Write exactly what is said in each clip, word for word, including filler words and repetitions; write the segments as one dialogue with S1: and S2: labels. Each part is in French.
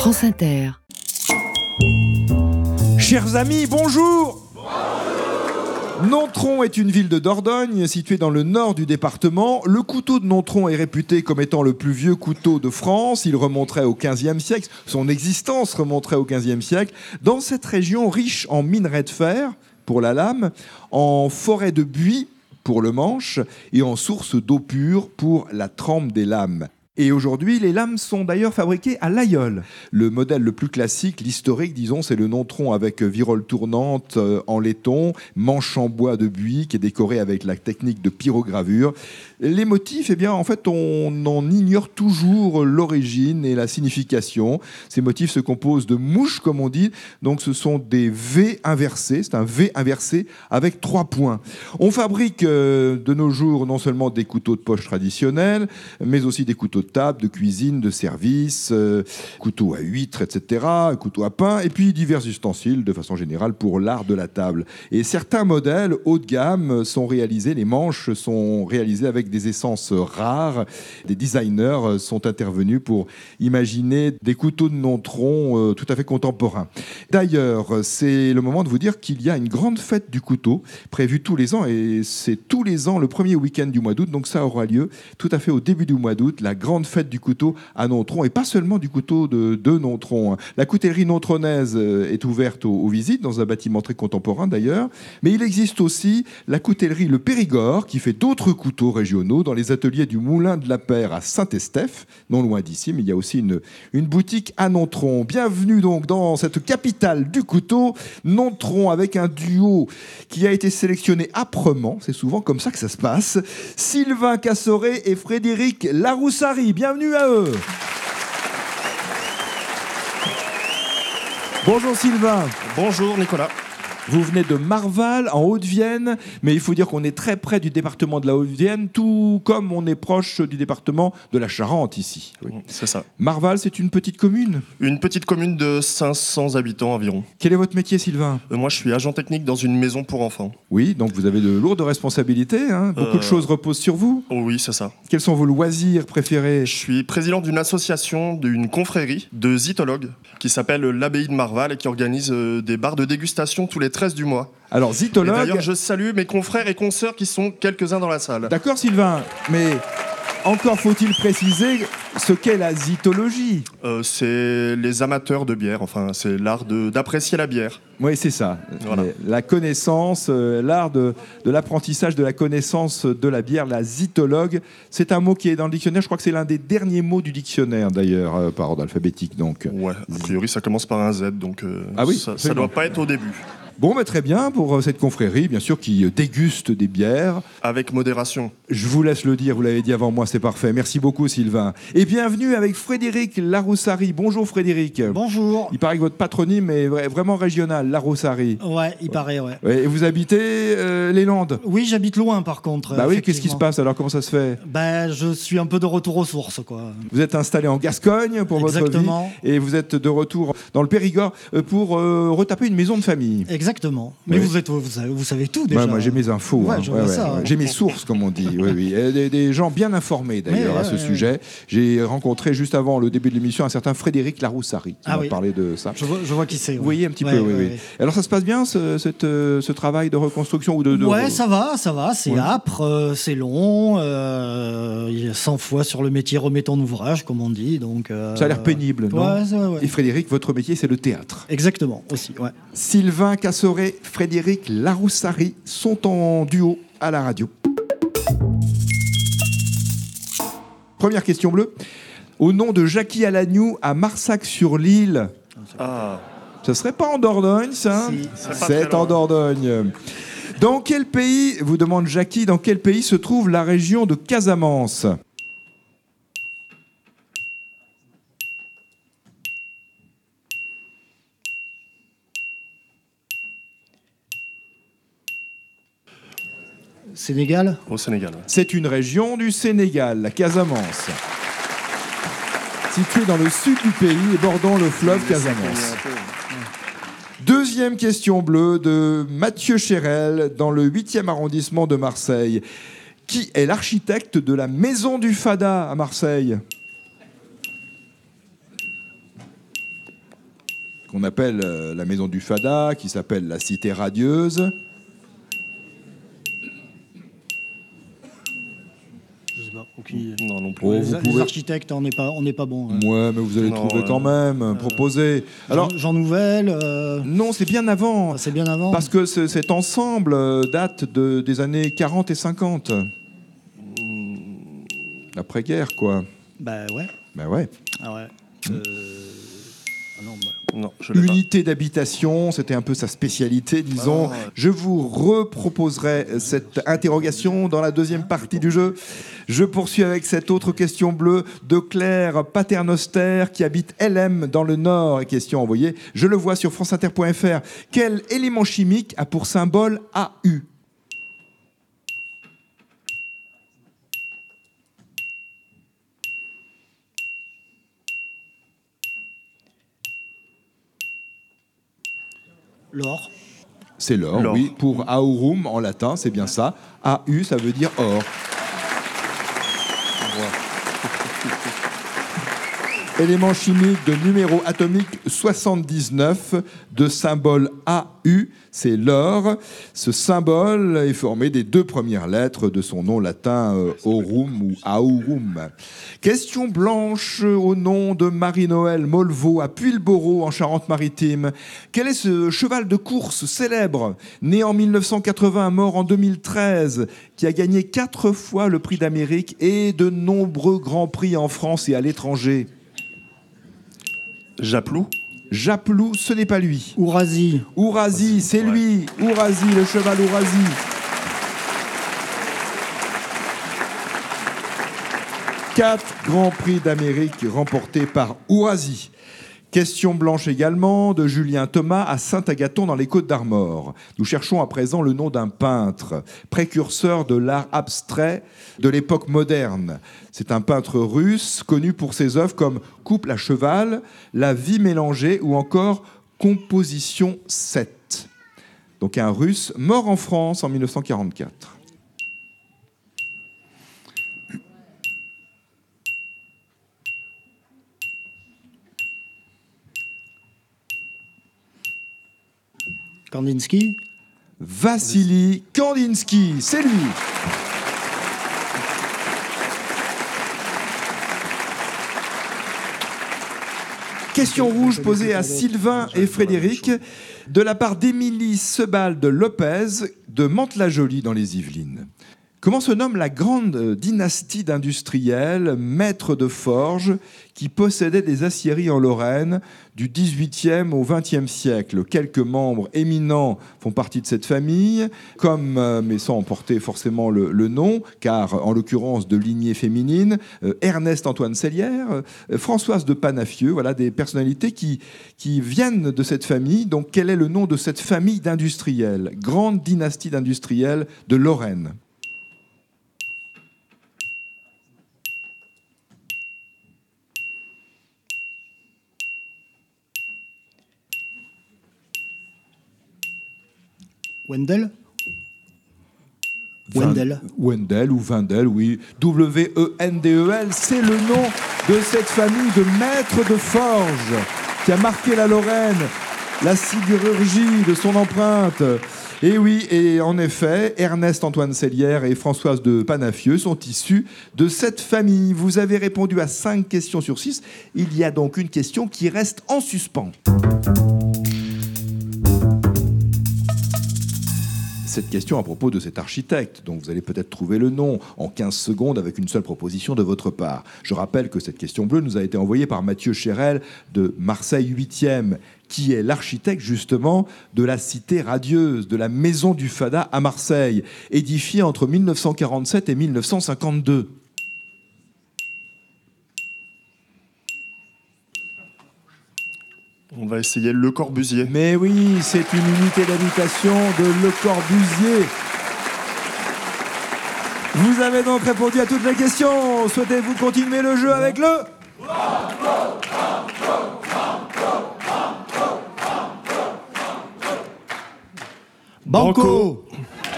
S1: France Inter.
S2: Chers amis, bonjour. Nontron est une ville de Dordogne située dans le nord du département. Le couteau de Nontron est réputé comme étant le plus vieux couteau de France. Il remonterait au quinzième siècle. Son existence remonterait au quinzième siècle. Dans cette région riche en minerais de fer pour la lame, en forêt de buis pour le manche et en source d'eau pure pour la trempe des lames. Et aujourd'hui, les lames sont d'ailleurs fabriquées à l'Aïeul. Le modèle le plus classique, l'historique, disons, c'est le Nontron avec virole tournante euh, en laiton, manche en bois de buis qui est décoré avec la technique de pyrogravure. Les motifs, eh bien, en fait, on en ignore toujours l'origine et la signification. Ces motifs se composent de mouches, comme on dit. Donc, ce sont des V inversés. C'est un V inversé avec trois points. On fabrique euh, de nos jours non seulement des couteaux de poche traditionnels, mais aussi des couteaux de table, de cuisine, de service, euh, couteaux à huîtres, et cetera, couteaux à pain, et puis divers ustensiles de façon générale pour l'art de la table. Et certains modèles haut de gamme sont réalisés, les manches sont réalisées avec des essences rares. Des designers sont intervenus pour imaginer des couteaux de Nontron euh, tout à fait contemporains. D'ailleurs, c'est le moment de vous dire qu'il y a une grande fête du couteau prévue tous les ans, et c'est tous les ans le premier week-end du mois d'août, donc ça aura lieu tout à fait au début du mois d'août, la grande fête du couteau à Nontron, et pas seulement du couteau de, de Nontron. La coutellerie nontronnaise est ouverte aux, aux visites, dans un bâtiment très contemporain d'ailleurs, mais il existe aussi la coutellerie Le Périgord, qui fait d'autres couteaux régionaux dans les ateliers du Moulin de la Paire à Saint-Estèphe, non loin d'ici, mais il y a aussi une, une boutique à Nontron. Bienvenue donc dans cette capitale du couteau, Nontron, avec un duo qui a été sélectionné âprement, c'est souvent comme ça que ça se passe, Sylvain Cassoré et Frédéric Laroussari. Bienvenue à eux. Bonjour Sylvain.
S3: Bonjour Nicolas.
S2: Vous venez de Marval, en Haute-Vienne, mais il faut dire qu'on est très près du département de la Haute-Vienne, tout comme on est proche du département de la Charente ici.
S3: Oui, c'est ça.
S2: Marval, c'est une petite commune ?
S3: Une petite commune de cinq cents habitants environ.
S2: Quel est votre métier, Sylvain ?
S3: Euh, moi, je suis agent technique dans une maison pour enfants.
S2: Oui, donc vous avez de lourdes responsabilités, hein. Beaucoup
S3: Euh...
S2: de choses reposent sur vous.
S3: Oh oui, c'est ça.
S2: Quels sont vos loisirs préférés ?
S3: Je suis président d'une association, d'une confrérie de zytologues qui s'appelle l'Abbaye de Marval et qui organise euh, des bars de dégustation tous les treize du mois.
S2: Alors, zytologue...
S3: Et d'ailleurs, je salue mes confrères et consoeurs qui sont quelques-uns dans la salle.
S2: D'accord, Sylvain, mais encore faut-il préciser ce qu'est la zytologie.
S3: Euh, c'est les amateurs de bière, enfin, c'est l'art de, d'apprécier la bière.
S2: Oui, c'est ça.
S3: Voilà.
S2: La connaissance, euh, l'art de, de l'apprentissage de la connaissance de la bière, la zytologue, c'est un mot qui est dans le dictionnaire. Je crois que c'est l'un des derniers mots du dictionnaire, d'ailleurs, euh, par ordre alphabétique. Donc.
S3: Ouais, a priori, ça commence par un Z, donc euh,
S2: ah oui,
S3: ça ne doit pas être au début.
S2: Bon, bah, très bien pour cette confrérie, bien sûr, qui déguste des bières.
S3: Avec modération.
S2: Je vous laisse le dire, vous l'avez dit avant moi, c'est parfait. Merci beaucoup, Sylvain. Et bienvenue avec Frédéric Laroussari. Bonjour, Frédéric.
S4: Bonjour.
S2: Il paraît que votre patronyme est vraiment régional, Laroussari.
S4: Ouais, il paraît, ouais.
S2: ouais. Et vous habitez euh, les Landes ?
S4: Oui, j'habite loin, par contre.
S2: Bah oui, qu'est-ce qui se passe alors ? Comment ça se fait ?
S4: Bah, je suis un peu de retour aux sources, quoi.
S2: Vous êtes installé en Gascogne pour
S4: Exactement.
S2: votre vie. Et vous êtes de retour dans le Périgord pour euh, retaper une maison de famille.
S4: Exactement. Mais oui. vous, êtes, vous, savez, vous savez tout déjà.
S2: Ouais, moi j'ai mes infos.
S4: Ouais,
S2: hein.
S4: je
S2: ouais,
S4: vois
S2: ouais,
S4: ça,
S2: ouais.
S4: ouais.
S2: J'ai mes sources, comme on dit. Oui, oui. Des, des gens bien informés d'ailleurs
S4: Mais,
S2: à ce
S4: ouais,
S2: sujet.
S4: Ouais.
S2: J'ai rencontré juste avant le début de l'émission un certain Frédéric Laroussari qui
S4: ah,
S2: m'a
S4: oui.
S2: parlé de ça.
S4: Je vois, je vois qui c'est.
S2: Vous voyez un petit ouais, peu, oui, ouais, oui. Ouais. Alors ça se passe bien ce, cette, ce travail de reconstruction ou de, de...
S4: Ouais, ça va, ça va. C'est
S2: ouais.
S4: âpre, euh, c'est long. Euh, il y a cent fois sur le métier remet ton ouvrage, comme on dit. Donc, euh,
S2: ça a l'air pénible, non ?
S4: Ouais, ça, ouais.
S2: Et Frédéric, votre métier, c'est le théâtre.
S4: Exactement, aussi, ouais.
S2: Sylvain Cassoré, Frédéric Laroussari sont en duo à la radio. Première question bleue. Au nom de Jackie Alagnou à Marsac-sur-l'Île.
S3: Ah.
S2: Ça serait pas en Dordogne, ça ?
S4: Si.
S2: C'est en Dordogne. Dans quel pays, vous demande Jackie, dans quel pays se trouve la région de Casamance ?
S4: Sénégal ?
S3: Au Sénégal. Ouais.
S2: C'est une région du Sénégal, la Casamance. Située dans le sud du pays et bordant le fleuve Casamance. Deuxième question bleue de Mathieu Chérel, dans le huitième arrondissement de Marseille. Qui est l'architecte de la Maison du Fada à Marseille ? qu'on appelle euh, la maison du Fada, qui s'appelle la Cité radieuse.
S4: Aucune...
S3: Non, non plus.
S2: Oh,
S4: les,
S2: vous
S4: les
S2: pouvez...
S4: architectes, on n'est pas, on n'est pas bon. Hein.
S2: Ouais, mais vous allez
S3: Non,
S2: trouver
S3: ouais.
S2: quand même. Euh, proposer. Alors,
S4: Jean, Jean Nouvel. Euh...
S2: Non, c'est bien avant.
S4: Ah, c'est bien avant.
S2: Parce que ce, cet ensemble euh, date de, des années quarante et cinquante. L'après-guerre, quoi.
S4: Bah ouais.
S2: Ben ouais.
S4: Ah ouais.
S2: Mmh.
S4: Euh... Ah non, bah...
S3: Non, je l'ai
S2: Unité d'habitation, c'était un peu sa spécialité, disons.
S3: Ah, ouais.
S2: Je vous reproposerai cette interrogation dans la deuxième partie du jeu. Je poursuis avec cette autre question bleue de Claire Paternoster qui habite L M dans le Nord. Et question envoyée, je le vois sur franceinter point f r. Quel élément chimique a pour symbole A U ?
S4: L'or.
S2: C'est l'or,
S3: L'or.
S2: oui. Pour aurum en latin, c'est bien ça. A U, ça veut dire or. Élément chimique de numéro atomique soixante-dix-neuf, de symbole A U, c'est l'or. Ce symbole est formé des deux premières lettres de son nom latin euh, aurum ou aurum. Question blanche au nom de Marie-Noël Molvaux à Puyllboro en Charente-Maritime. Quel est ce cheval de course célèbre, né en mille neuf cent quatre-vingts, mort en deux mille treize, qui a gagné quatre fois le prix d'Amérique et de nombreux grands prix en France et à l'étranger?
S3: Japlou.
S2: Japlou, ce n'est pas lui.
S4: Ourasi.
S2: Ourasi, c'est
S3: Ouais.
S2: lui. Ourasi, le cheval Ourasi. Quatre grands prix d'Amérique remportés par Ourasi. Question blanche également de Julien Thomas à Saint-Agathon dans les Côtes-d'Armor. Nous cherchons à présent le nom d'un peintre, précurseur de l'art abstrait de l'époque moderne. C'est un peintre russe connu pour ses œuvres comme Couple à cheval, La vie mélangée ou encore Composition sept. Donc un russe mort en France en mille neuf cent quarante-quatre.
S4: Kandinsky.
S2: Vassili Kandinsky, c'est lui. Question rouge posée à Sylvain et Frédéric de la part d'Émilie Sebald Lopez de Mantes-la-Jolie dans les Yvelines. Comment se nomme la grande dynastie d'industriels, maîtres de forge, qui possédait des aciéries en Lorraine du dix-huitième au vingtième siècle? Quelques membres éminents font partie de cette famille, comme, euh, mais sans en porter forcément le, le nom, car en l'occurrence de lignée féminine, euh, Ernest Antoine Sellière, euh, Françoise de Panafieux, voilà des personnalités qui, qui viennent de cette famille. Donc quel est le nom de cette famille d'industriels? Grande dynastie d'industriels de Lorraine.
S4: Wendel. Wendel.
S2: Wendel ou Wendel, oui. W E N D E L, c'est le nom de cette famille de maîtres de forge qui a marqué la Lorraine, la sidérurgie de son empreinte. Et oui, et en effet, Ernest Antoine Sellière et Françoise de Panafieux sont issus de cette famille. Vous avez répondu à cinq questions sur six. Il y a donc une question qui reste en suspens. Cette question à propos de cet architecte, dont vous allez peut-être trouver le nom en quinze secondes avec une seule proposition de votre part. Je rappelle que cette question bleue nous a été envoyée par Mathieu Chérel de Marseille huitième, qui est l'architecte justement de la Cité radieuse, de la Maison du Fada à Marseille, édifiée entre mille neuf cent quarante-sept et mille neuf cent cinquante-deux.
S3: On va essayer Le Corbusier.
S2: Mais oui, c'est une unité d'habitation de Le Corbusier. Vous avez donc répondu à toutes les questions. Souhaitez-vous continuer le jeu avec le...
S4: Banco.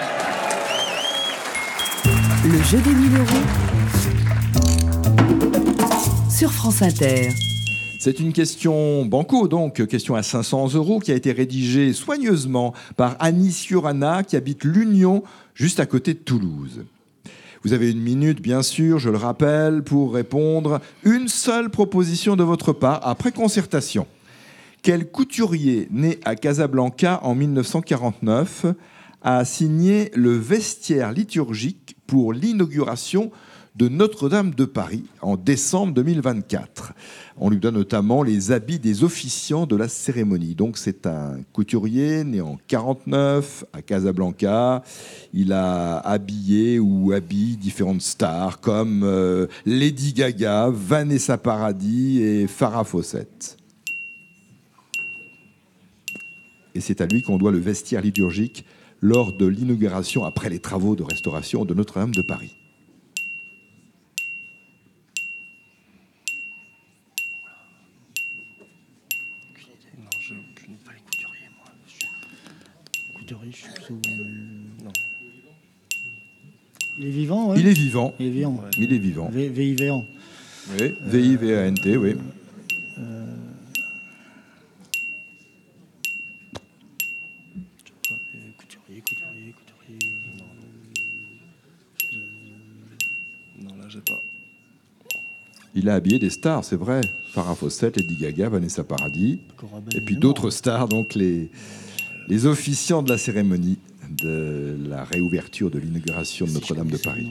S1: Le jeu des mille euros sur France Inter.
S2: C'est une question banco, donc question à cinq cents euros, qui a été rédigée soigneusement par Annie Siurana, qui habite l'Union, juste à côté de Toulouse. Vous avez une minute, bien sûr, je le rappelle, pour répondre. Une seule proposition de votre part, après concertation. Quel couturier né à Casablanca en mille neuf cent quarante-neuf a signé le vestiaire liturgique pour l'inauguration de Notre-Dame de Paris en décembre deux mille vingt-quatre. On lui donne notamment les habits des officiants de la cérémonie. Donc c'est un couturier né en quarante-neuf à Casablanca. Il a habillé ou habille différentes stars comme euh, Lady Gaga, Vanessa Paradis et Farrah Fawcett. Et c'est à lui qu'on doit le vestiaire liturgique lors de l'inauguration après les travaux de restauration de Notre-Dame de Paris.
S3: Non.
S4: Il est vivant, ouais.
S2: Il est vivant.
S4: Il est vivant.
S2: Ouais. Il est vivant.
S4: V I V A N.
S2: Oui, V I V A N T, oui.
S4: Euh... Couturier, couturier, couturier.
S3: Non, là, j'ai pas.
S2: Il a habillé des stars, c'est vrai. Farrah Fawcett, Lady Gaga, Vanessa Paradis.
S4: Corabelle,
S2: et puis d'autres stars, donc les, les officiants de la cérémonie de la réouverture de l'inauguration de Notre-Dame de Paris.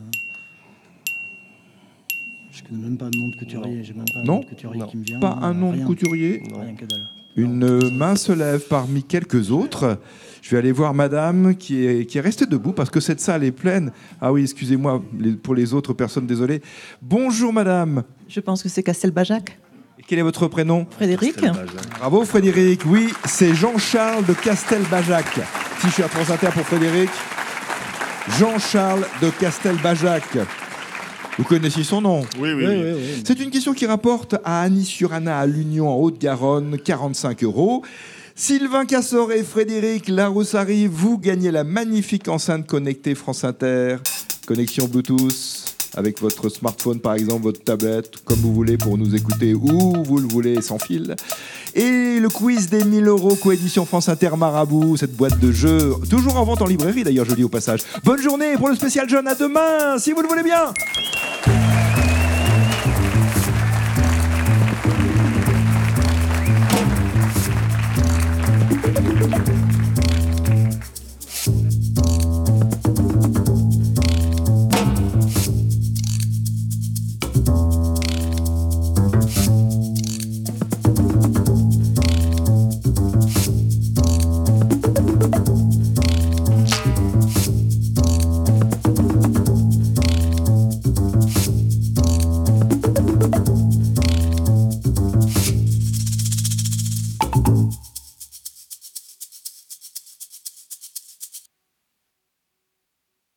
S4: Je connais même pas le nom de couturier. J'ai même pas un
S2: non,
S4: nom de couturier
S2: non.
S4: qui me vient.
S2: Pas un nom
S4: rien.
S2: de couturier.
S4: Non. Rien que dalle.
S2: Une main se lève parmi quelques autres. Je vais aller voir madame qui est, qui est restée debout parce que cette salle est pleine. Ah oui, excusez-moi les, pour les autres personnes, désolé. Bonjour madame.
S1: Je pense que c'est Castelbajac.
S2: Et quel est votre prénom?
S1: Frédéric.
S2: Bravo Frédéric. Oui, c'est Jean-Charles de Castelbajac. T-shirt France Inter pour Frédéric. Jean-Charles de Castelbajac. Vous connaissez son nom?
S3: Oui, oui,
S4: oui.
S3: oui.
S4: oui, oui.
S2: C'est une question qui rapporte à Annie Siurana à l'Union en Haute-Garonne, quarante-cinq euros. Sylvain Cassor et Frédéric Laroussari, vous gagnez la magnifique enceinte connectée France Inter. Connexion Bluetooth avec votre smartphone par exemple, votre tablette, comme vous voulez pour nous écouter où vous le voulez sans fil. Et le quiz des mille euros coédition France Inter Marabout, cette boîte de jeux, toujours en vente en librairie d'ailleurs, je le dis au passage. Bonne journée pour le spécial jeune, à demain si vous le voulez bien.